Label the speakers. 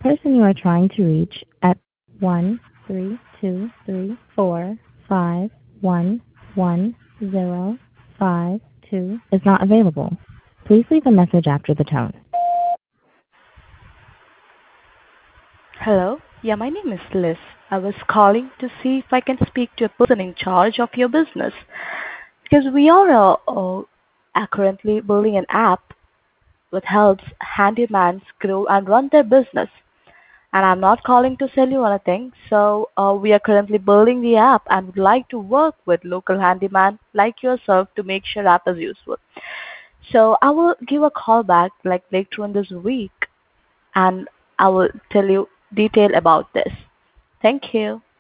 Speaker 1: person you are trying to reach at 1-323-451-1052 is not available. Please leave a message after the tone.
Speaker 2: Hello. Yeah, my name is Liz. I was calling to see if I can speak to a person in charge of your business because we are currently building an app that helps handymans grow and run their business. And I'm not calling to sell you anything. So we are currently building the app and would like to work with local handyman like yourself to make sure app is useful. So I will give a call back like later in this week and I will tell you detail about this. Thank you.